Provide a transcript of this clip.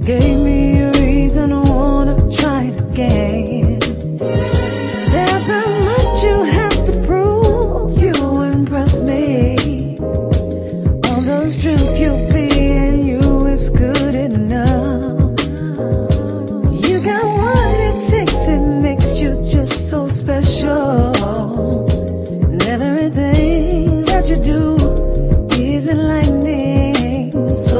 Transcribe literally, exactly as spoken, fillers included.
Gave me a reason to wanna try it again.